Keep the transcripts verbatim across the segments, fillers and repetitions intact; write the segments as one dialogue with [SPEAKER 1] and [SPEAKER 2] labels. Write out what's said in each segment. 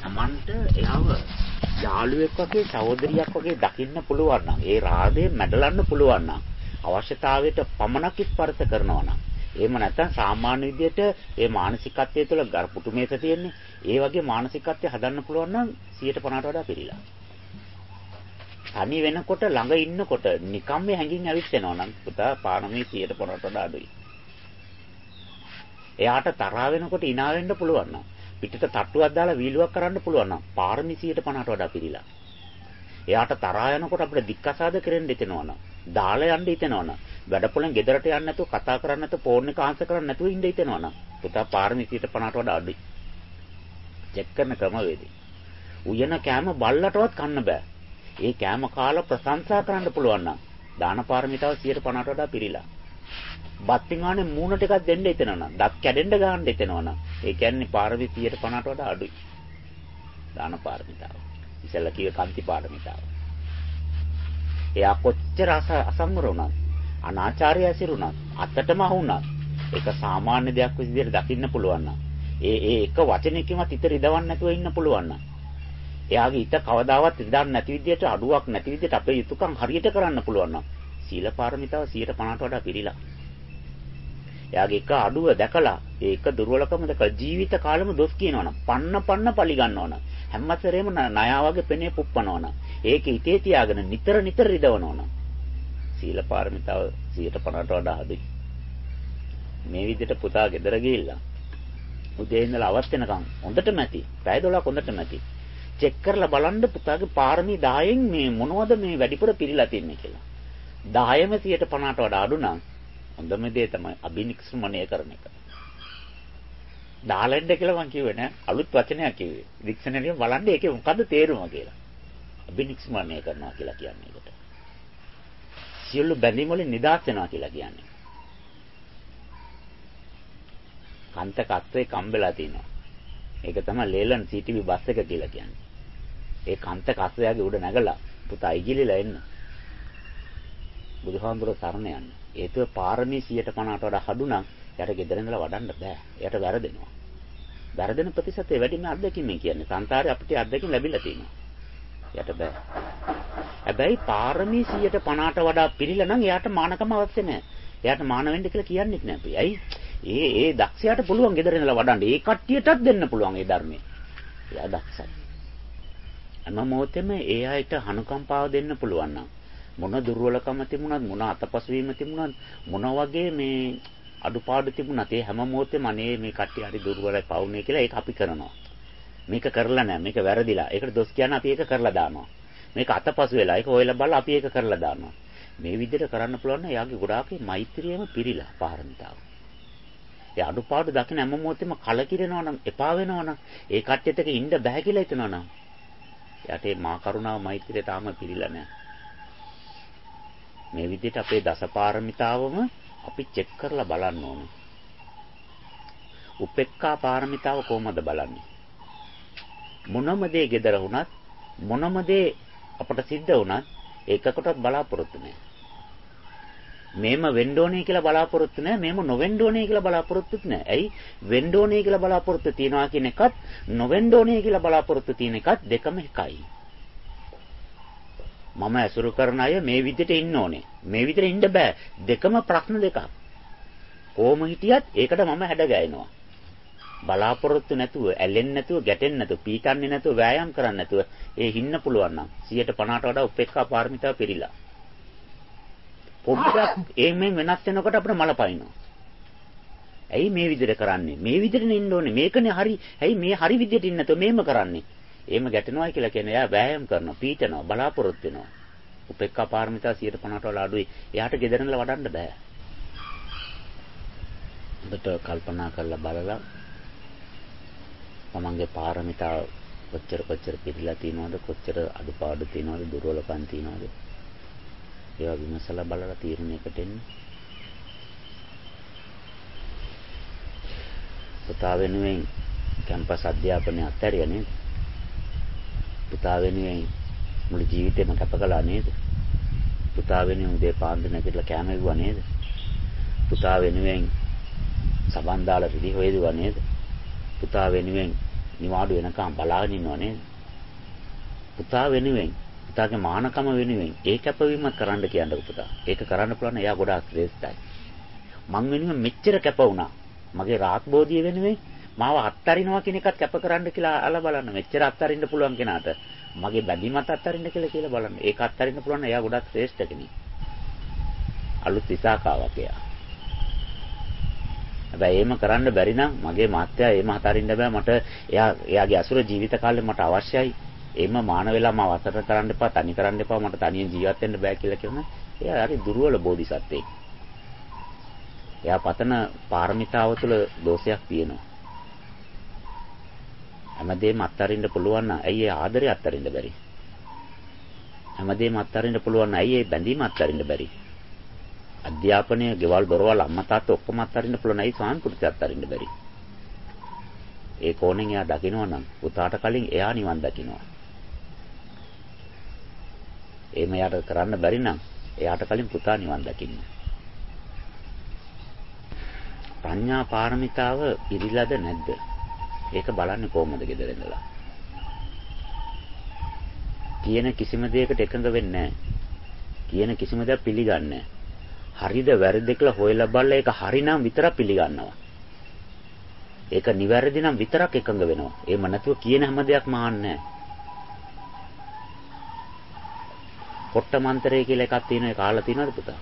[SPEAKER 1] Tamanට එයාව යාළුවෙක් වගේ සහෝදරියක් වගේ දකින්න පුළුවන් නම් ඒ රාගය මැඩලන්න පුළුවන් නම් අවශ්‍යතාවයට පමණක් ස්පර්ශ කරනවා නම් එහෙම නැත්නම් සාමාන්‍ය විදිහට ඒ මානසිකත්වයේ තුළ පුතුමේත තියෙන්නේ ඒ වගේ මානසිකත්වය හදන්න පුළුවන් නම් සියයට පනහට වඩා පිළිලා. තනි වෙනකොට ළඟ ඉන්නකොට නිකම්ම හැංගින් ඇවිස්සෙනවා නම් පුතා පාරමී සියයට පනහට වඩා අඩුයි. එයාට තරහ වෙනකොට hina වෙන්න පුළුවන් නම් පිටට තට්ටුවක් දාලා වීලුවක් කරන්න පුළුවන් නම් පාරමී සියයට පනහට වඩා පිළිලා. එයාට තරහ යනකොට අපිට දික්කසාද කරන්න හිතෙනවා නම් දාලා යන්න හිතෙනවා නම් වැඩපොළෙන් ගෙදරට යන්න නැතුව කතා කරන්න නැතුව ෆෝන් එක ආන්සර් කරන්න නැතුව ඉන්න හිතෙනවා නම් පුතා පාරමී සියයට පනහට වඩා අඩුයි. චෙක් කරන ක්‍රමවේදය. උයන කෑම බල්ලටවත් කන්න බෑ. ඒ කෑම කාලා ප්‍රශංසා කරන්න පුළුවන් නම් දාන පාරමිතාව සියයට පනහට වඩා පිළිලා. බත් පිඟානේ මූණ ටිකක් දෙන්න හිතෙනවා නම් දත් කැඩෙන්න ගන්න හිතෙනවා නම් ඒ කියන්නේ පාරමී සියයට පනහට වඩා අඩුයි. දාන පාරමිතාව. ඉතල කිව්ව කාන්ති පාරමිතාව. එයා කොච්චර අසංවර වුණත් අනාචාරය ඇසිරුණත් අතටම අහුණත් ඒක සාමාන්‍ය දෙයක් විදිහට දකින්න පුළුවන් නම් ඒ ඒ එක වචනයකින්වත් හිත රිදවන්න නැතුව ඉන්න පුළුවන් නම් එයාගේ හිත කවදාවත් රිදවන්න නැති විදිහට අඩුවක් නැති විදිහට අපේ යුතුයකම් හරියට කරන්න පුළුවන් නම් සීල පාරමිතාව සියයට පනහට වඩා පිළිලා. එයාගේ එක අඩුව දැකලා ඒ එක දුර්වලකම දැකලා ජීවිත කාලෙම දොස් කියනවනම් පන්න පන්න පලි ගන්නවනම් හැමසරේම ණයා වගේ පෙනේ පුප්පනවනම් ඒක හිතේ තියාගෙන නිතර නිතර රිදවනවනම් සීල පාරමිතාව සියයට පනහට වඩා අඩුයි. මේ විදිහට පුතා ගෙදර ගිහිල්ලා උදේ ඉඳලා අවස් වෙනකන් හොඳට මැති පැය දොළහක් හොඳට මැති චෙක් කරලා බලන්න පුතාගේ පාරමී දහයෙන් මේ මොනවද මේ වැඩිපුර පිළිලා තින්නේ කියලා. දහයම සියයට පනහට වඩා අඩු නම් හොඳම දේ තමයි අබිනික්ෂ්මණය කරන එක. දාලෙන්ද කියලා මම කිව්වේ නෑ අලුත් වචනයක් කිව්වේ. ඩික්ෂනරියෙන් බලන්න ඒකේ මොකද්ද තේරුම කියලා. අබිනික්ෂ්මණය කරනවා කියලා කියන්නේ ඒකට. සියලු බැඳීම් වලින් නිදහස් වෙනවා කියලා කියන්නේ. කන්තක අත්වේ කම්බෙලා තිනවා. ඒක තමයි ලේලන් සීටීවී බස් එක කියලා කියන්නේ. ඒ කන්තක අත්වයාගේ උඩ නැගලා පුතා ඉගිලිලා එන්න. බුදුහාමුදුරුවෝ සරණ යන්න. ඒතුව පාරමී සියයට පනහට වඩා අඩු නම් යට ගෙදර ඉඳලා වඩන්න බෑ. එයට වැරදෙනවා. වැරදෙන ප්‍රතිශතය වැඩි මේ අත්දැකීමෙන් කියන්නේ. සංසාරේ අපිට අත්දැකීම් ලැබිලා තියෙනවා. යට බෑ. හැබැයි පාරමී සියයට පනහට වඩා පිළිලා නම් එයාට මානකම අවශ්‍ය නැහැ. එයාට මාන වෙන්න කියලා කියන්නේත් නෑ අපි. ඇයි? ඒ ඒ දක්ෂයාට පුළුවන් ගෙදර ඉඳලා වඩන්න. ඒ කට්ටියටත් දෙන්න පුළුවන් ඒ ධර්මයේ. එයා දක්ෂයි. හැම මොහොතෙම ඒ අයට අනුකම්පාව දෙන්න පුළුවන් නම් මොන දුර්වලකම තිබුණත් මොන අතපසු වීම තිබුණත් මොන වගේ මේ අඩුපාඩු තිබුණත් ඒ හැම මොහොතෙම අනේ මේ කට්ටිය හරි දුර්වලයි පවුනේ කියලා ඒක අපි කරනවා. මේක කරලා නැහැ. මේක වැරදිලා. ඒකට දොස් කියන අපි ඒක කරලා දානවා. මේක අතපසු වෙලා ඒක හොයලා බලලා අපි ඒක කරලා දානවා. මේ විදිහට කරන්න පුළුවන් නම් එයාගේ ගොඩාක් මෛත්‍රියම පිරීලා පාරමිතාව. ඒ අඩුපාඩු දකින හැම මොහොතෙම කලකිරෙනවා නම් එපා වෙනවා නම් ඒ කට්ටියට එක ඉන්න බෑ කියලා හිතනවා නම් එයාට මේ මා කරුණාව මෛත්‍රිය තාම පිරීලා නැහැ. මේ විදිහට අපේ දසපාරමිතාවම අපි චෙක් කරලා බලන්න ඕනේ. උපේක්ඛා පාරමිතාව කොහොමද බලන්නේ? මොනම දේ gedara වුණත් මොනම දේ අපට සිද්ධ වුණත් ඒකකටවත් බලාපොරොත්තු නැහැ. මේම වෙන්න ඕනේ කියලා බලාපොරොත්තු නැහැ. මේම නොවෙන්න ඕනේ කියලා බලාපොරොත්තුත් නැහැ. ඇයි? වෙන්න ඕනේ කියලා බලාපොරොත්තු තියනවා කියන එකත් නොවෙන්න ඕනේ කියලා බලාපොරොත්තු තියෙන එකත් දෙකම එකයි. මම ඇසුරු කරන අය මේ විදිහට ඉන්න ඕනේ. මේ විදිහට ඉන්න බෑ. දෙකම ප්‍රශ්න දෙකක්. කොහොම හිටියත් ඒකට මම හැඩ ගෑනවා. බලාපොරොත්තු නැතුව, ඇලෙන්නේ නැතුව, ගැටෙන්නේ නැතුව, පීඩන්නේ නැතුව, වෑයම් කරන්නේ නැතුව ඒ හින්න පුළුවන් නම් සියයට පනහට වඩා උපේක්ඛා පාරමිතාව පිළිලා. පොඩ්ඩක් එමෙන් වෙනස් වෙනකොට අපිට මල පයින්නවා. ඇයි මේ විදිහට කරන්නේ? මේ විදිහට ඉන්න ඕනේ. මේකනේ හරි. ඇයි මේ හරි විදිහට ඉන්න නැතුව මේම කරන්නේ? එහෙම ගැටෙනවා කියලා කියන්නේ එයා වෑයම් කරනවා, පීඩනවා, බලාපොරොත්තු වෙනවා. උපේක්ඛා පාරමිතාව සියයට පනහට වඩා අඩුයි. එයාට ගෙදර ඉඳලා වඩන්න බෑ. ඔබට කල්පනා කරලා බලලා තමන්ගේ පාරමිතාව කොච්චර කොච්චර පිළිලා තියෙනවද, කොච්චර අඩුපාඩු තියෙනවද, දුර්වලකම් තියෙනවද? ඒවා විමසලා බලලා තීරණයකට එන්න. පුතා වෙනුවෙන් කැම්පස් අධ්‍යාපනය අත්හැරියා නේද? පුතා වෙනුවෙන් මුළු ජීවිතේම කැප කළා නේද? පුතා වෙනුවෙන් උදේ පාන්දර නැගිටලා කෑම ඉවුවා නේද? පුතා වෙනුවෙන් සබන් දාලා රිදි හොයදුවා නේද? පුතා වෙනුවෙන් නිවාඩු වෙනකම් බලාගෙන ඉන්නව නේද? පුතා වෙනුවෙන්, පුතාගේ මානකම වෙනුවෙන් ඒ කැපවීම කරන්න කියන්න පුතා. ඒක කරන්න පුළුවන් එයා ගොඩාක් ශ්‍රේෂ්ඨයි. මං වෙනුවෙන් මෙච්චර කැප වුණා. මගේ රාත් බෝධිය වෙනුවෙන් මාව අත්තරිනවා කියන එකත් කැප කරන්න කියලා අහලා බලන්න. මෙච්චර අත්තරින්න පුළුවන් කෙනාට මගේ බැඳීමත් අත්තරින්න කියලා කියලා බලන්න. ඒක අත්තරින්න පුළුවන් එයා ගොඩාක් ශ්‍රේෂ්ඨ කෙනෙක්. අලුත් විසාකාවක් එයා. හැබැයි එහෙම කරන්න බැරි නම් මගේ මාත්‍යා එහෙම අතරින්න බෑ. මට එයා එයාගේ අසුර ජීවිත කාලේ මට අවශ්‍යයි. එහෙම මාන වෙලා මාව අතර කරන්න එපා, තනි කරන්න එපා, මට තනියෙන් ජීවත් වෙන්න බෑ කියලා කියන එයා හරි දුර්වල බෝධිසත්වෙක්. එයා පතන පාරමිතාව තුළ දෝෂයක් තියෙනවා. හැමදේම අත්හරින්න පුළුවන් නම් ඇයි ඒ ආදරය අත්හරින්න බැරි? හැමදේම අත්හරින්න පුළුවන් නම් ඇයි ඒ බැඳීම අත්හරින්න බැරි? අධ්‍යාපනය, ගෙවල් දොරවල්, අම්මා තාත්තා ඔක්කොම අත්හරින්න පුළුවන් ඇයි සාන්පෘත්‍ය අත්හරින්න බැරි? ඒ කෝණයෙන් එයා දකිනවා නම් පුතාට කලින් එයා නිවන් දකිනවා. එහෙම එයාට කරන්න බැරි නම් එයාට කලින් පුතා නිවන් දකින්න. ප්‍රඥා පාරමිතාව පිළිලාද නැද්ද? ඒක බලන්නේ කොහොමද ගෙදර ඉඳලා? කියන කිසිම දෙයකට එකඟ වෙන්නේ නැහැ. කියන කිසිම දෙයක් පිළිගන්නේ නැහැ. හරිද වැරදිද කියලා හොයලා බලලා ඒක හරිනම් විතරක් පිළිගන්නවා. ඒක නිවැරදි නම් විතරක් එකඟ වෙනවා. එහෙම නැතුව කියන හැම දෙයක්ම ආන්නේ නැහැ. කොට්ට මන්ත්‍රය කියලා එකක් තියෙනවා. ඒක අහලා තියෙනවද පුතා?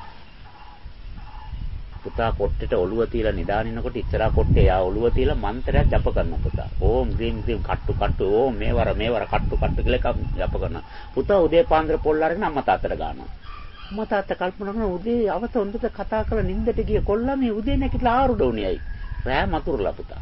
[SPEAKER 1] පුතා කොට්ටේට ඔළුව තියලා නිදානිනකොට ඉස්සරහා කොට්ටේ යා ඔළුව තියලා මන්ත්‍රයක් ජප කරනවා පුතා. ඕම් ග්‍රීම් ග්‍රීම් කට්ටු කට්ටු ඕම් මේවර මේවර කට්ටු කට්ටු කියලා එකක් ජප කරනවා. පුතා උදේ පාන්දර පොල් අරගෙන අම්මා තාත්තට ගන්නවා. අම්මා තාත්තා කල්පනා කරනවා උදේ අවත හොඳට කතා කරලා නිින්දට ගිය කොල්ලා මේ උදේ නැගිටලා ආරුඩ උණියයි. රෑ මතුරුලා පුතා.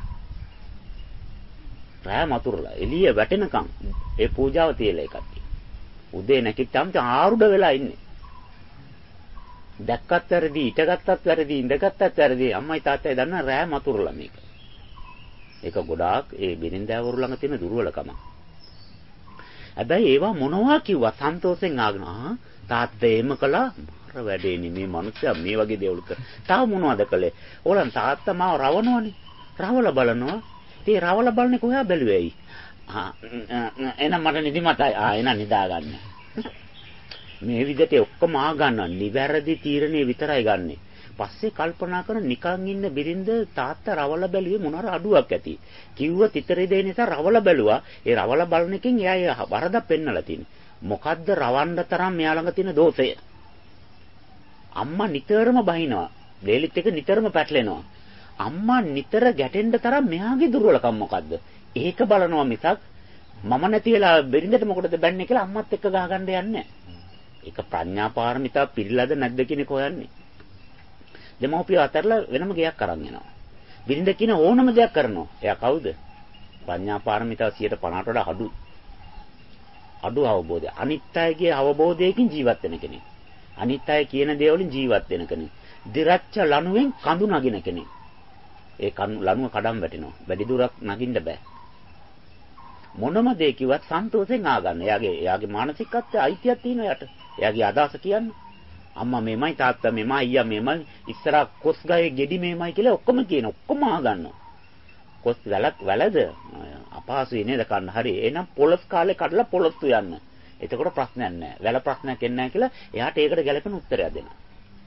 [SPEAKER 1] රෑ මතුරුලා එළිය වැටෙනකම් ඒ පූජාව තියලා එකක්. උදේ නැගිට්ටාම ආරුඩ වෙලා ඉන්නේ. දැක්කත් වැරදි, ඉටගත්තත් වැරදි, ඉඳගත්තත් වැරදි. අම්මයි තාත්තයි දන්නා රෑ මතුරුලා මේක. ඒක ගොඩාක් ඒ බිරින්දෑවරු ළඟ තියෙන දුර්වලකම. හැබැයි ඒවා මොනවා කිව්වා සන්තෝෂෙන් ආගෙන ආ තාත්තා එහෙම කළා මාර වැඩේ නෙමේ මනුස්සයා මේ වගේ දේවල් කර. තාම මොනවද කළේ? ඕලන් තාත්තා මාව රවනවනේ. රවල බලනවා. ඉතින් රවල බලන්නේ කොහා බැලුවේයි? ආ එහෙනම් මට නිදිමතයි. ආ එහෙනම් නිදා ගන්න. මේ විදිහට ඔක්කොම ආ ගන්නවා. නිවැරදි තීරණේ විතරයි ගන්නෙ. පස්සේ කල්පනා කරන නිකන් ඉන්න බිරිඳ තාත්තා රවල බැලුවේ මොනවාර අඩුවක් ඇති. කිව්ව තිතරේ දෙන නිසා රවල බැලුවා. ඒ රවල බලන එකෙන් එයා වරදක් පෙන්නලා තියෙන්නේ. මොකද්ද රවන්න තරම් මෙයා ළඟ තියෙන දෝෂය? අම්මා නිතරම බහිනවා. ලේලිත් එක නිතරම පැටලෙනවා. අම්මා නිතර ගැටෙන්න තරම් මෙයාගේ දුර්වලකම් මොකද්ද? ඒක බලනවා මිසක් මම නැති වෙලා බෙරිඳට මොකටද බැන්නේ කියලා අම්මත් එක්ක ගහගන්න යන්නේ නැහැ. ඒක ප්‍රඥා පාරමිතා පිළිලාද නැද්ද කියන එක හොයන්නේ. දෙමව්පිය අතරලා වෙනම ගයක් අරන් යනවා. බිරිඳ කියන ඕනම දෙයක් කරනවා. එයා කවුද? ප්‍රඥා පාරමිතාව සියයට පනහට වඩා අඩු. අඩු අවබෝධය. අනිත් අයගේ අවබෝධයකින් ජීවත් වෙන කෙනෙක්. අනිත් අය කියන දේ වලින් ජීවත් වෙන කෙනෙක්. දිරච්ච ලණුවෙන් කඳු නගින කෙනෙක්. ඒ ලණුව කඩම් වැටෙනවා. වැඩි දුරක් නගින්න බෑ. මොනම දේ කිව්වත් සන්තෝෂෙන් ආගන්න. එයාගේ එයාගේ මානසිකත්වයේ අයිතියක් තියෙනවා යට. එයාගේ අදහස කියන්නේ අම්මා මෙමයි තාත්තා මෙමයි අයියා මෙමයි ඉස්සරහ කොස් ගහේ ගෙඩි මෙමයි කියලා ඔක්කොම කියන ඔක්කොම ආගන්නවා. කොස් වැලක් වැලද අපහසුයි නේද කන්න. හරි. එහෙනම් පොලස් කාලේ කඩලා පොලස්තු යන්න. එතකොට ප්‍රශ්නයක් නැහැ. වැල ප්‍රශ්නයක් එන්නේ නැහැ කියලා එයාට ඒකට ගැළපෙන උත්තරයක් දෙනවා.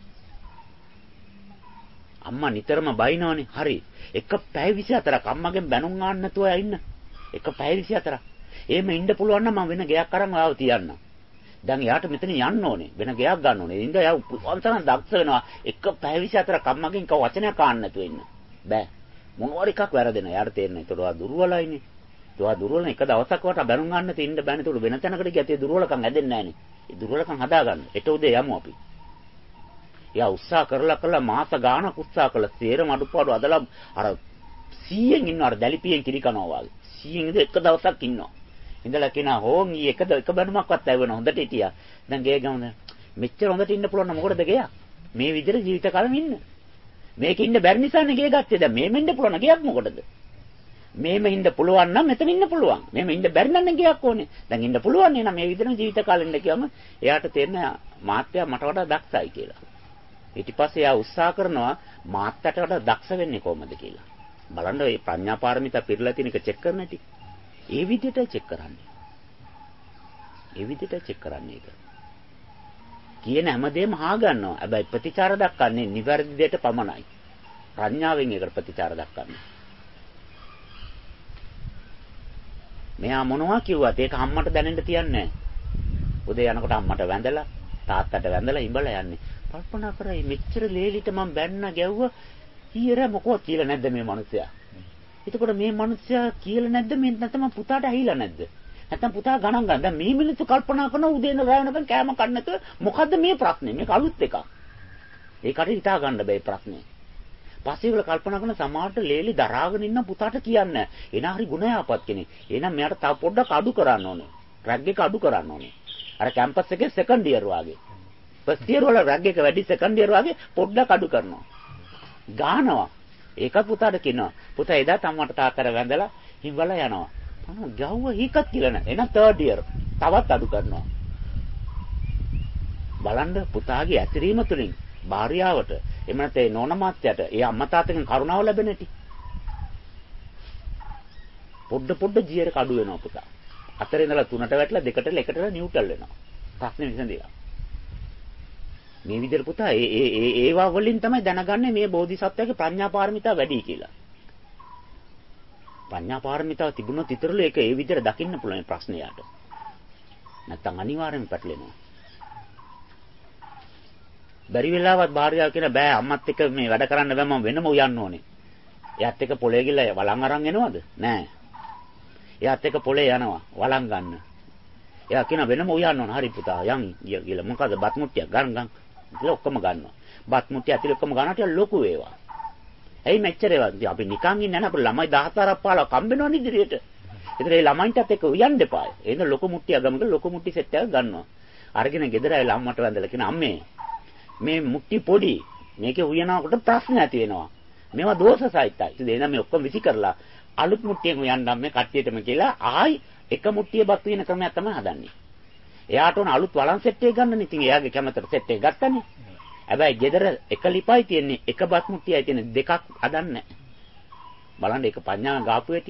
[SPEAKER 1] අම්මා නිතරම බයිනවනේ. හරි. එක පැය විසිහතරක් අම්මගෙන් බැනුම් ආන්න නැතුව ඉන්න. එක පැය විසිහතරක්. එහෙම ඉන්න පුළුවන් නම් මම වෙන ගයක් අරන් ආව තියන්න. දැන් එයාට මෙතන යන්න ඕනේ. වෙන ගයක් ගන්න ඕනේ. ඉතින් එයා උපවන්තරන් දක්ෂ වෙනවා. එක පැය විසිහතරක් අම්මගෙන් කව වචනයක් ආන්න නැතුව ඉන්න. බෑ. මොනවාර එකක් වැරදෙනවා. එයාට තේරෙනවා. ඒතකොට ඔයා දුර්වලයිනේ. ඔයා දුර්වල එක දවසක් වට බැනුම් ගන්න තින්න බෑනේ. ඒතකොට වෙන තැනකට ගියත් දුර්වලකම් හැදෙන්නේ නැහනේ. ඒ දුර්වලකම් හදාගන්න. ඊට උදේ යමු අපි. එයා උත්සාහ කරලා කරලා මාස ගාණක් උත්සාහ කළා. සේරම අඩුපාඩු අදලා අර සීයෙන් ඉන්නවා. අර දැලිපියෙන් කිරි කනවා වගේ. සීයෙන් ඉඳ එක දවසක් ඉන්නවා. ඉඳලා කියනවා හෝන් ඊ එක එක බැනුමක්වත් ඇවෙන හොඳට හිටියා. දැන් ගේ ගමන මෙච්චර හොඳට ඉන්න පුළුවන් නම් මොකටද ගියා? මේ විදිහට ජීවිත කාලෙම ඉන්න. මේක ඉන්න බැරි නිසානේ ගේ ගත්තේ. දැන් මේම ඉන්න පුළුවන් ගියක් මොකටද? මේම ඉන්න පුළුවන් නම් මෙතන ඉන්න පුළුවන්. මේම ඉන්න බැරි නම් ගියක් ඕනේ. දැන් ඉන්න පුළුවන් නේ නම් මේ විදිහටම ජීවිත කාලෙන්න කියවම එයාට තේරෙන මාත්‍යා මට වඩා දක්ෂයි කියලා. ඊට පස්සේ එයා උත්සාහ කරනවා මාත්‍යට වඩා දක්ෂ වෙන්නේ කොහොමද කියලා. බලන්න මේ ප්‍රඥා පාරමිතා පිරලා තියෙන එක චෙක් කරන හැටි. ඒ විදිහට චෙක් කරන්නේ. ඒ විදිහට චෙක් කරන්නේ ඒක. කියන හැමදේම අහා ගන්නවා. හැබැයි ප්‍රතිචාර දක්වන්නේ නිවැරදි දෙයට පමණයි. ප්‍රඥාවෙන් ඒකට ප්‍රතිචාර දක්වන්නේ. මෙයා මොනවා කිව්වත් ඒක අම්මට දැනෙන්න තියන්නේ නැහැ. උදේ යනකොට අම්මට වැඳලා තාත්තට වැඳලා ඉඹලා යන්නේ. කල්පනා කරයි මෙච්චර ලේලිට මම බැන්න ගැව්වා ඊයර මොකවත් කියලා නැද්ද මේ මිනිස්සයා? එතකොට මේ මිනිස්සයා කියලා නැද්ද මේ නැත්නම් පුතාට ඇහිලා නැද්ද? නැත්නම් පුතා ගණන් ගන්න. දැන් මේ මිනිස්සු කල්පනා කරන උදේ ඉඳලා රැ වෙනකන් කෑම කන්න නැතුව මොකද්ද මේ ප්‍රශ්නේ? මේක අලුත් එකක්. ඒකට හිතා ගන්න බෑ ප්‍රශ්නේ. පස්සේ වල කල්පනා කරන සමාජයට ලේලි දරාගෙන ඉන්න පුතාට කියන්නේ. එන හරි ගුණයාපත් කෙනෙක්. එහෙනම් මෙයාට තව පොඩ්ඩක් අඩු කරන්න ඕනේ. රැග් එක අඩු කරන්න ඕනේ. අර කැම්පස් එකේ සෙකන්ඩ් ඉයර් වාගේ. ෆස්ට් ඉයර් වල රැග් එක වැඩි සෙකන්ඩ් ඉයර් වාගේ පොඩ්ඩක් අඩු කරනවා. ගානවා. ඒක පුතාට කියනවා. පුතා එදා අම්මට තාත්තට වැඳලා හිඹලා යනවා. අනේ ගව්ව හීකත් කියලා නෑ. එහෙනම් තර්ඩ් ඉයර් තවත් අඩු කරනවා. බලන්න පුතාගේ ඇතිරීම තුළින් භාර්යාවට එහෙම නැත්නම් ඒ නෝන මාත්‍යට ඒ අම්මා තාත්තගෙන් කරුණාව ලැබෙන ඇති. පොඩ පොඩ ජීයර කඩු වෙනවා පුතා. හතරේ ඉඳලා තුනට වැටලා දෙකට එකට නිව්ටල් වෙනවා. ප්‍රශ්නේ විසඳිලා. මේ විදිහට පුතා ඒ ඒ ඒ ඒවා වලින් තමයි දැනගන්නේ මේ බෝධිසත්වයාගේ ප්‍රඥා පාරමිතාව වැඩි කියලා. ප්‍රඥා පාරමිතාව තිබුණොත් ඊතරලු ඒක ඒ විදිහට දකින්න පුළුවන් ප්‍රශ්නයට. නැත්තම් අනිවාර්යෙන්ම පැටලෙනවා. බැරි වෙලාවත් භාර්යාව කියන බෑ අම්මත් එක්ක මේ වැඩ කරන්න බෑ මම වෙනම උයන්න ඕනේ. එයාත් එක්ක පොලේ ගිහලා වළං අරන් එනවද? නෑ. එයාත් එක්ක පොලේ යනවා වළං ගන්න. එයා කියන වෙනම උයන්න ඕන. හරි පුතා යන් කියලා. මොකද බත් මුට්ටියක් ගන්න ගන්න. කියලා ඔක්කොම ගන්නවා. බත් මුට්ටිය ඇතුලේ ඔක්කොම ගන්නට ලොකු ඒවා. ඇයි මෙච්චර ඒවා? අපි නිකන් ඉන්නේ නැහැ. අපේ ළමයි දහතරක් පාලා කම්බෙනවනේ ඉදිරියට. ඒතර ඒ ළමයින්ටත් එක්ක උයන්න එපා. එහෙනම් ලොකු මුට්ටියක් ගමක ලොකු මුට්ටි සෙට් එකක් ගන්නවා. අරගෙන ගෙදර ඇවිල්ලා අම්මට වැඳලා කියන අම්මේ මේ මුට්ටි පොඩි මේකේ උයනකොට ප්‍රශ්න ඇති වෙනවා. මේවා දෝෂ සහිතයි. ඉතින් එහෙනම් මේ ඔක්කොම විසි කරලා අලුත් මුට්ටියෙන් උයන්නම් මේ කට්ටියටම කියලා ආයි එක මුට්ටිය බත් වෙන ක්‍රමයක් තමයි හදන්නේ. එයාට ඕන අලුත් වළං සෙට් එක ගන්න නේ. ඉතින් එයාගේ කැමතට සෙට් එක ගත්තනේ. හැබැයි ගෙදර එක ලිපයි තියෙන්නේ එක බත් මුට්ටියයි තියෙන්නේ දෙකක් හදන්නේ. බලන්න ඒක පඤ්ඤාව ගාපු ඇති.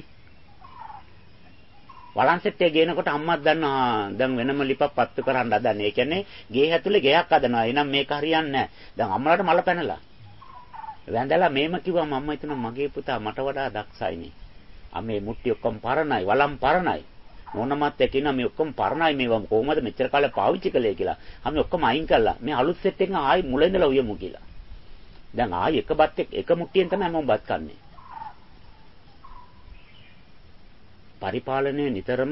[SPEAKER 1] වළං සෙට් එක ගේනකොට අම්මත් දන්නවා දැන් වෙනම ලිපක් පත්තු කරන්න හදන්නේ. ඒ කියන්නේ ගේ ඇතුලේ ගෙයක් හදනවා. එහෙනම් මේක හරියන්නේ නැහැ. දැන් අම්මලාට මල පැනලා. වැඳලා මේම කිව්වම අම්මා හිතනවා මගේ පුතා මට වඩා දක්ෂයිනේ. අම්මේ මුට්ටි ඔක්කොම පරණයි, වළං පරණයි. නෝනමත් එක්කිනා මේ ඔක්කොම පරණයි මේවා කොහොමද මෙච්චර කාලෙ පාවිච්චි කළේ කියලා. අපි ඔක්කොම අයින් කළා. මේ අලුත් සෙට් එකෙන් ආයි මුල ඉඳලා උයමු කියලා. දැන් ආයි එක බත් එක්ක එක මුට්ටියෙන් තමයි මම බත් කන්නේ. පරිපාලනය නිතරම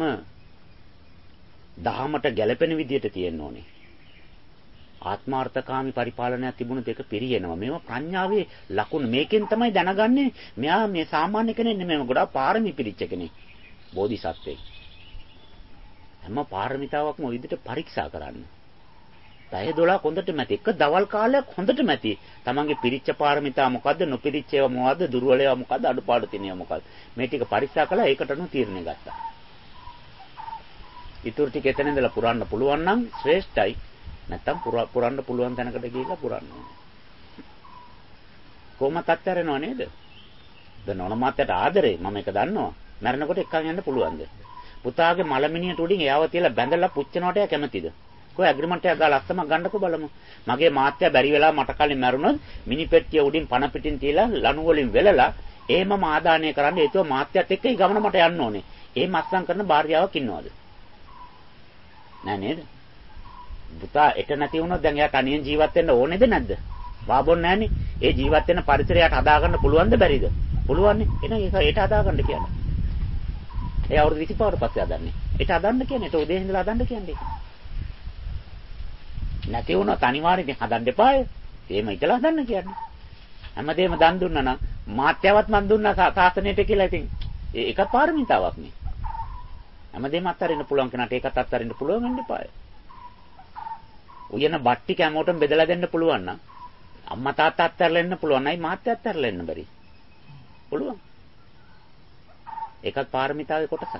[SPEAKER 1] දහමට ගැළපෙන විදිහට තියෙන්න ඕනේ. ආත්මාර්ථකාමී පරිපාලනයක් තිබුණොත් ඒක පිරියෙනවා. මේවා ප්‍රඥාවේ ලකුණු. මේකෙන් තමයි දැනගන්නේ මෙයා මේ සාමාන්‍ය කෙනෙක් නෙමෙයි. ගොඩාක් පාරමී පිරිච්ච කෙනෙක්. බෝධිසත්වෙක්. හැම පාරමිතාවක්ම ওই විදිහට පරීක්ෂා කරන්න. පැය දොළහක් හොඳට මැති. එක දවල් කාලයක් හොඳට මැති. තමන්ගේ පිරිච්ච පාරමිතා මොකද්ද? නොපිරිච්ච ඒවා මොකද්ද? දුර්වල ඒවා මොකද්ද? අඩුපාඩු තියෙන ඒවා මොකද්ද? මේ ටික පරීක්ෂා කළා ඒකට අනුව තීරණය ගත්තා. ඊටු ටික එතන ඉඳලා පුරන්න පුළුවන් නම් ශ්‍රේෂ්ඨයි. නැත්තම් පුරන්න පුළුවන් තැනකට ගිහිල්ලා පුරන්න ඕනේ. කොහොමද අත්හැරෙනව නේද? දැන් ඕන මාත්‍යට ආදරේ මම ඒක දන්නවා. මැරෙනකොට එක්කන් යන්න පුළුවන්ද? පුතාගේ මලමිනියට උඩින් එයාව තියලා බැඳලා පුච්චනවට එයා කැමතිද? කොහේ ඇග්‍රීමන්ට් එකක් ගාලා අස්සමක් ගන්නකෝ බලමු. මගේ මාත්‍යා බැරි වෙලා මට කලින් මැරුණොත් මිනි පෙට්ටිය උඩින් පණ පිටින් තියලා ලණු වලින් වෙලලා එහෙමම ආදානය කරන්න ඒතෝ මාත්‍යාත් එක්ක ඒ ගමන මට යන්න ඕනේ. එහෙම අස්සම් කරන භාර්යාවක් ඉන්නවද? නෑ නේද? පුතා එක නැති වුණොත් දැන් එයා තනියෙන් ජීවත් වෙන්න ඕනේද නැද්ද? වාබොන් නැහනේ. ඒ ජීවත් වෙන පරිසරයට හදාගන්න පුළුවන්ද බැරිද? පුළුවන්නේ. එහෙනම් ඒක ඒට හදාගන්න කියන්නේ. ඒ අවුරුදු විසි පහකට පස්සේ හදන්නේ. ඒට හදන්න කියන්නේ. ඒට උදේ ඉඳලා හදන්න කියන්නේ. නැති වුණොත් අනිවාර්යයෙන් හදන්න එපාය. එහෙම ඉතලා හදන්න කියන්නේ. හැමදේම දන් දුන්නා නම් මාත්‍යාවත් මන් දුන්නා සාසනයට කියලා ඉතින් ඒක පාරමිතාවක් නේ. හැමදේම අත්හරින්න පුළුවන් කෙනාට ඒකත් අත්හරින්න පුළුවන් වෙන්න එපාය. උයන බට්ටි කැමෝටම බෙදලා දෙන්න පුළුවන් නම් අම්මා තාත්තා අත්හැරලා ඉන්න පුළුවන්. නයි මාත්‍යා අත්හැරලා ඉන්න බැරි. පුළුවන්. ඒකත් පාරමිතාවේ කොටසක්.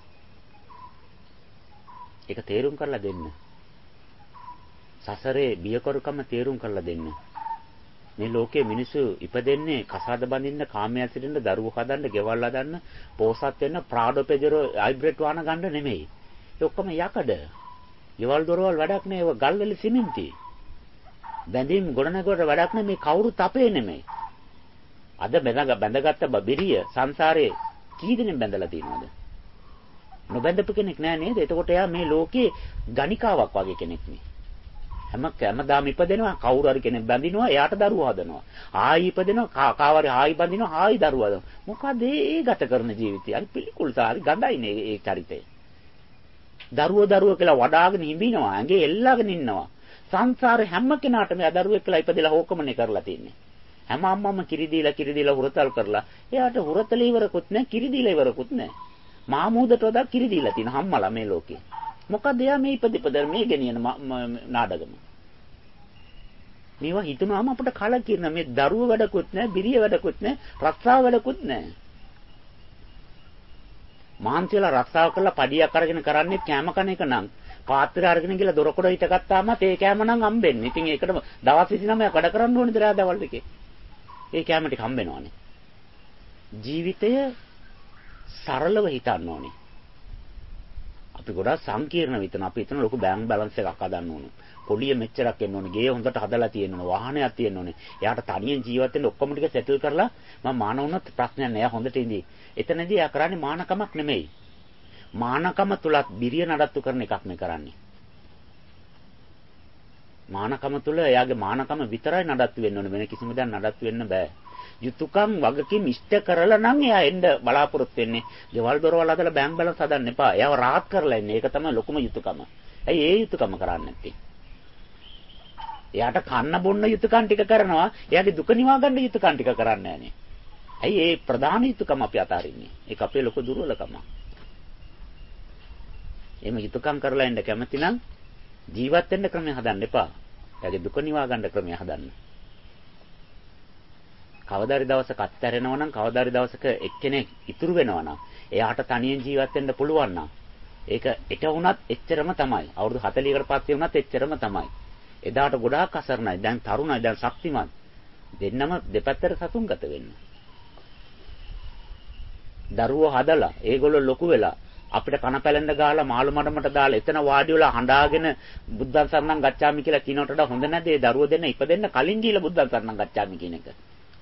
[SPEAKER 1] ඒක තේරුම් කරලා දෙන්න. සසරේ බියකරුකම තේරුම් කරලා දෙන්න. මේ ලෝකයේ මිනිස්සු ඉපදෙන්නේ කසාද බඳින්න, කාමයේ ඇසිරෙන්න, දරුවෝ හදන්න, ගෙවල් හදන්න, පෝසත් වෙන්න, ප්‍රාඩෝ පෙජරෝ හයිබ්‍රිඩ් වාහන ගන්න නෙමෙයි. ඒ ඔක්කොම යකඩ. ගෙවල් දොරවල් වැඩක් නෑ. ඒව ගල්වල සිමෙන්ති. බැඳීම් ගොඩනගවට වැඩක් නෑ. මේ කවුරුත් අපේ නෙමෙයි. අද බැඳග බැඳගත්ත බබිරිය සංසාරේ කී දෙනෙක් බැඳලා තියෙනවද? නොබැඳපු කෙනෙක් නෑ නේද? එතකොට එයා මේ ලෝකේ ගණිකාවක් වගේ කෙනෙක් නේ. හැම හැමදාම ඉපදෙනවා කවුරු හරි කෙනෙක් බැඳිනවා එයාට දරුවෝ හදනවා. ආයි ඉපදෙනවා කාවරි ආයි බැඳිනවා ආයි දරුවෝ හදනවා. මොකද ඒ ගත කරන ජීවිතය? අර පිළිකුල් සාරි ගඳයිනේ ඒ චරිතය. දරුවෝ දරුවෝ කියලා වඩාගෙන හිඹිනවා. ඇඟේ එල්ලගෙන ඉන්නවා. සංසාරේ හැම කෙනාටම එයා දරුවෙක් කියලා ඉපදෙලා ඕකමනේ කරලා තින්නේ. හැම අම්මම කිරි දීලා කිරි දීලා හුරතල් කරලා එයාට හුරතල ඉවරකුත් නැහැ කිරි දීලා ඉවරකුත් නැහැ. මාමූදට වඩා කිරි දීලා තියෙන හම්මලා මේ ලෝකේ. මොකද එයා මේ ඉපදිපද මේ ගෙනියන නාඩගම. මේවා හිතනවාම අපිට කලකිරන මේ දරුව වැඩකුත් නැහැ, බිරිය වැඩකුත් නැහැ, රක්ෂාව වැඩකුත් නැහැ. මාන්තියලා රක්ෂාව කරලා පඩියක් අරගෙන කරන්නේ කැම කන එක නම් පාත්‍රය අරගෙන ගිහලා දොරකොඩ හිටගත්තාම තේ කැම නම් හම්බෙන්නේ. ඉතින් ඒකට දවස් විසිනමයක් වැඩ කරන්න ඕනේද රෑ දවල් එකේ? ඒ කැම ටික හම්බෙනවනේ. ජීවිතය සරලව හිතන්න ඕනේ. අපි ගොඩාක් සංකීර්ණ විතන අපි හිතන ලොකු බැංක් බැලන්ස් එකක් හදන්න ඕන. පොලිය මෙච්චරක් එන්න ඕනේ. ගේ හොඳට හදලා තියෙන්න ඕනේ. වාහනයක් තියෙන්න ඕනේ. එයාට තනියෙන් ජීවත් වෙන්න ඔක්කොම ටික සෙටල් කරලා මම මාන වුණත් ප්‍රශ්නයක් නෑ. එයා හොඳට ඉඳී. එතනදී එයා කරන්නේ මානකමක් නෙමෙයි. මානකම තුලත් බිරිය නඩත්තු කරන එකක් නේ කරන්නේ. මානකම තුල එයාගේ මානකම විතරයි නඩත්තු වෙන්න ඕනේ. වෙන කිසිම දෙයක් නඩත්තු වෙන්න බෑ. යුතුයකම් වගකීම් ඉෂ්ට කරලා නම් එයා එන්න බලාපොරොත්තු වෙන්නේ. ගෙවල් දොරවල් හදලා බැංක් බැලන්ස් හදන්න එපා. එයාව රාහත් කරලා ඉන්නේ. ඒක තමයි ලොකුම යුතුයකම. ඇයි ඒ යුතුයකම කරන්නේ නැත්තේ? එයාට කන්න බොන්න යුතුයකම් ටික කරනවා. එයාගේ දුක නිවා ගන්න යුතුයකම් ටික කරන්නේ නැහනේ. ඇයි ඒ ප්‍රධාන යුතුයකම අපි අතාරින්නේ? ඒක අපේ ලොකු දුර්වලකම. එහෙම යුතුයකම් කරලා ඉන්න කැමති නම් ජීවත් වෙන්න ක්‍රමය හදන්න එපා. එයාගේ දුක නිවා ගන්න ක්‍රමය හදන්න. කවදාරි දවසක අත්හැරෙනවා නම් කවදාරි දවසක එක්කෙනෙක් ඉතුරු වෙනවා නම් එයාට තනියෙන් ජීවත් වෙන්න පුළුවන් නම් ඒක එක වුණත් එච්චරම තමයි. අවුරුදු හතළිහකට පස්සේ වුණත් එච්චරම තමයි. එදාට ගොඩාක් අසරණයි. දැන් තරුණයි. දැන් ශක්තිමත්. දෙන්නම දෙපැත්තට සතුන්ගත වෙන්න. දරුවෝ හදලා ඒගොල්ලෝ ලොකු වෙලා අපිට කන පැලෙන්න ගාලා මාළු මඩමට දාලා එතන වාඩි වෙලා හඬාගෙන බුද්ධං සරණං ගච්ඡාමි කියලා කියනකට වඩා හොඳ නැද්ද? ඒ දරුවෝ දෙන්න ඉපදෙන්න කලින් ගිහලා බුද්ධං සරණං ගච්ඡාමි කියන එක.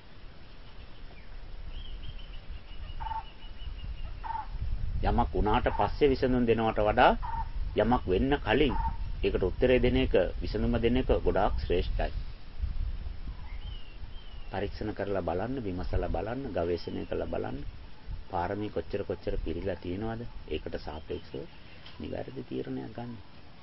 [SPEAKER 1] යමක් වුණාට පස්සේ විසඳුම් දෙනවට වඩා යමක් වෙන්න කලින් ඒකට උත්තරේ දෙන එක විසඳුම දෙන එක ගොඩාක් ශ්‍රේෂ්ඨයි. පරීක්ෂණ කරලා බලන්න, විමසලා බලන්න, ගවේෂණය කරලා බලන්න. පාරමී කොච්චර කොච්චර පිරීලා තියෙනවද? ඒකට සාපේක්ෂව නිවැරදි තීරණයක් ගන්න.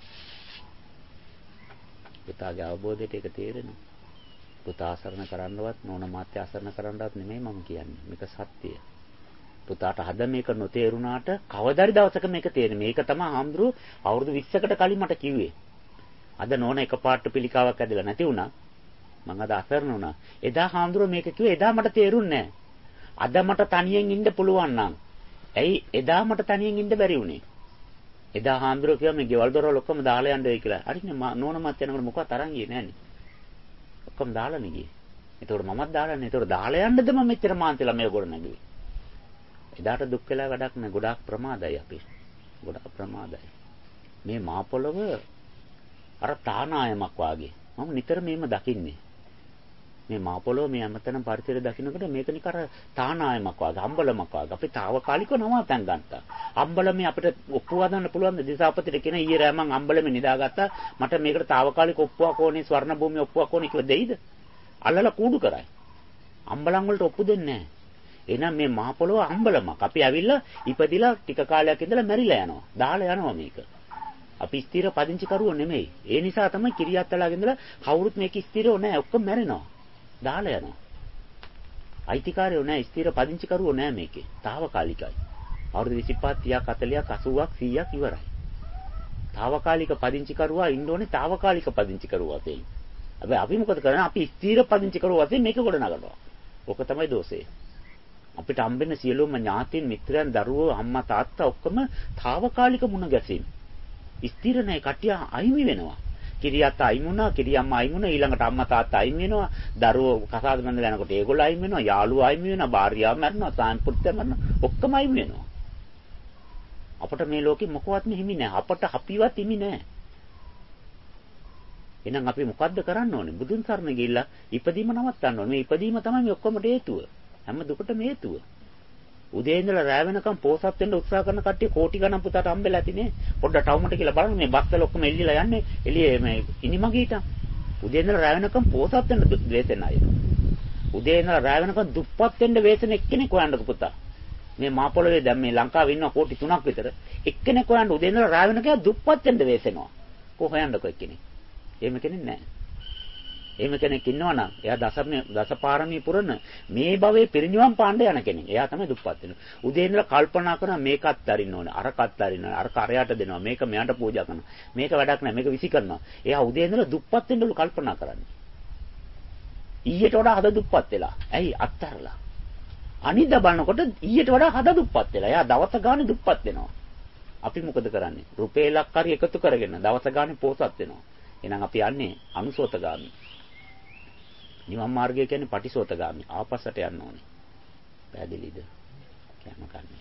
[SPEAKER 1] පුතාගේ අවබෝධයට ඒක තේරෙනවා. පුතා අසරණ කරන්නවත් නෝන මාත්‍ය අසරණ කරන්නවත් නෙමෙයි මම කියන්නේ. මේක සත්‍යය. පුතාට හද මේක නොතේරුණාට කවදාරි දවසක මේක තේරෙන්නේ. මේක තමයි ආම්ද්රු අවුරුදු විස්සකට කලින් මට කිව්වේ. අද නෝන එකපාරට පිළිකාවක් ඇදලා නැති වුණා. මං අද අසරණ වුණා. එදා ආම්ද්රු මේක කිව්වේ. එදා මට තේරුන්නේ නැහැ. අද මට තනියෙන් ඉන්න පුළුවන් නම් ඇයි එදා මට තනියෙන් ඉන්න බැරි වුනේ? එදා ආම්ද්රු කිව්වා මේ ගෙවල් දොරවල් ඔක්කොම දාලා යන්න වෙයි කියලා. හරිනේ නෝන මාත් යනකොට මොකවත් අරන් ගියේ නැහනේ. ඔක්කොම දාලානේ ගියේ. ඒතකොට මමත් දාලානේ. ඒතකොට දාලා යන්නද මම මෙච්චර මාන්තිලා මේ ගොඩ නැගුවේ. එදාට දුක් වෙලා වැඩක් නැහැ. ගොඩාක් ප්‍රමාදයි අපි. ගොඩාක් ප්‍රමාදයි. මේ මා පොළව අර තානායමක් වාගේ. මම නිතර මේම දකින්නේ. මේ මා පොළව මේ හැමතැනම පරිසරය දකින්නකොට මේක නිකර තානායමක් වාගේ, අම්බලමක් වාගේ. අපි తాවකාලිකව නවතන් ගන්නවා. අම්බලමේ අපිට ඔප්පුව හදන්න පුළුවන් ද? දිසාපතිට කියන ඊයේ රෑ මං අම්බලමේ නිදාගත්තා. මට මේකට తాවකාලික ඔප්පුවක් ඕනේ, ස්වර්ණ භූමිය ඔප්පුවක් ඕනේ කියලා දෙයිද? අල්ලලා කූඩු කරයි. අම්බලම් වලට ඔප්පු දෙන්නේ නැහැ. එහෙනම් මේ මහ පොළොව අම්බලමක්. අපි ඇවිල්ලා ඉපදිලා ටික කාලයක් ඉඳලා මැරිලා යනවා. දාලා යනවා මේක. අපි ස්ථිර පදිංචි කරුවෝ නෙමෙයි. ඒ නිසා තමයි කිරියත්තලාගේ ඉඳලා කවුරුත් මේක ස්ථිරව නැහැ. ඔක්කොම මැරෙනවා. දාලා යනවා. අයිතිකාරයෝ නැහැ. ස්ථිර පදිංචි කරුවෝ නැහැ මේකේ. తాවකාලිකයි. අවුරුදු විසිපහ තිහක් හතළිහක් අසූවක් සීයක් ඉවරයි. తాවකාලික පදිංචි කරුවා ඉන්න ඕනේ తాවකාලික පදිංචි කරුවා තේ. හැබැයි අපි මොකද කරන්නේ? අපි ස්ථිර පදිංචි කරුවා වශයෙන් මේක ගොඩ නගනවා. ඕක තමයි දෝෂේ. අපිට හම්බෙන සියලුම ඥාතීන් මිත්‍රයන් දරුවෝ අම්මා තාත්තා ඔක්කොම తాවකාලික මුණ ගැසීම්. ස්ථිර නැහැ. කටිය අහිමි වෙනවා. කිරියත් අයින් වුණා, කිරියම්ම අයින් වුණා, ඊළඟට අම්මා තාත්තා අයින් වෙනවා, දරුවෝ කසාද බඳලා යනකොට ඒගොල්ලෝ අයින් වෙනවා, යාළුවෝ අයින් වෙනවා, භාර්යාව මැරෙනවා, සාන්පුත්‍රය මැරෙනවා, ඔක්කොම අයින් වෙනවා. අපට මේ ලෝකෙ මොකවත්ම හිමි නැහැ. අපට අපිවත් හිමි නැහැ. එහෙනම් අපි මොකද්ද කරන්න ඕනේ? බුදුන් සරණ ගිහිල්ලා ඉපදීම නවත්තන්න ඕනේ. මේ ඉපදීම තමයි මේ ඔක්කොමට හේතුව. හැම දුකටම හේතුව. උදේ ඉඳලා රැ වෙනකම් පෝසත් වෙන්න උත්සාහ කරන කට්ටිය කෝටි ගණන් පුතාට හම්බෙලා ඇතිනේ. පොඩ්ඩක් ටවුමට කියලා බලන්න මේ බස්වල ඔක්කොම එල්ලිලා යන්නේ. එළියේ මේ ඉනිමගීට. උදේ ඉඳලා රැ වෙනකම් පෝසත් වෙන්න වෙසෙන අය. උදේ ඉඳලා රැ වෙනකම් දුප්පත් වෙන්න වෙසෙන එක්කෙනෙක් හොයන්නක පුතා. මේ මහ පොළවේ දැන් මේ ලංකාවේ ඉන්න කෝටි තුනක් විතර එක්කෙනෙක් හොයන්න උදේ ඉඳලා රැ වෙනකම් දුප්පත් වෙන්න වෙසෙනවා. කො හොයන්නකෝ එක්කෙනෙක්. එහෙම කෙනෙක් නැහැ. එහෙම කෙනෙක් ඉන්නවනම් එයා දසමේ දසපාරමී පුරන මේ භවයේ පිරිනිවන් පාණ්ඩ යන කෙනෙක්. එයා තමයි දුප්පත් වෙන්නේ. උදේ ඉඳලා කල්පනා කරනවා මේකත් අරින්න ඕනේ, අරකත් අරින්න ඕනේ, අර කරයට දෙනවා, මේක මෙයාට පූජා කරනවා. මේක වැඩක් නැහැ, මේක විසි කරනවා. එයා උදේ ඉඳලා දුප්පත් වෙන්නලු කල්පනා කරන්නේ. ඊයට වඩා හද දුප්පත් වෙලා. ඇයි අත්තරලා? අනිද්දා බලනකොට ඊයට වඩා හද දුප්පත් වෙලා. එයා දවස ගානේ දුප්පත් වෙනවා. අපි මොකද කරන්නේ? රුපියලක් හරි එකතු කරගෙන දවස ගානේ පෝසත් වෙනවා. එහෙනම් අපි යන්නේ අනුසෝතගාමි. නිවන් මාර්ගය කියන්නේ පටිසෝතගාමි. ආපස්සට යන්න ඕනේ. පැහැදිලිද? කැම කන්නේ.